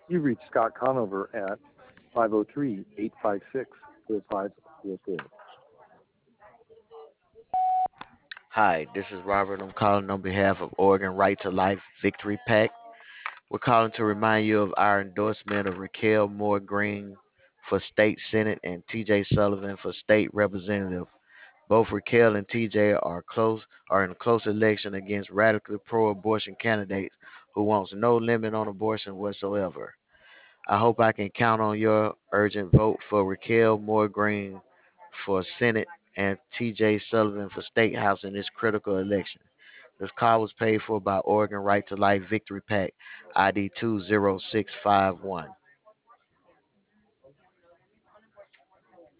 You reached Scott Conover at 503-856-4544. Hi, this is Robert. I'm calling on behalf of Oregon Right to Life Victory Pack. We're calling to remind you of our endorsement of Raquel Moore Green for State Senate and TJ Sullivan for State Representative. Both Raquel and TJ are in a close election against radically pro-abortion candidates who wants no limit on abortion whatsoever. I hope I can count on your urgent vote for Raquel Moore Green for Senate and TJ Sullivan for State House in this critical election. This call was paid for by Oregon Right to Life Victory Pack ID 20651.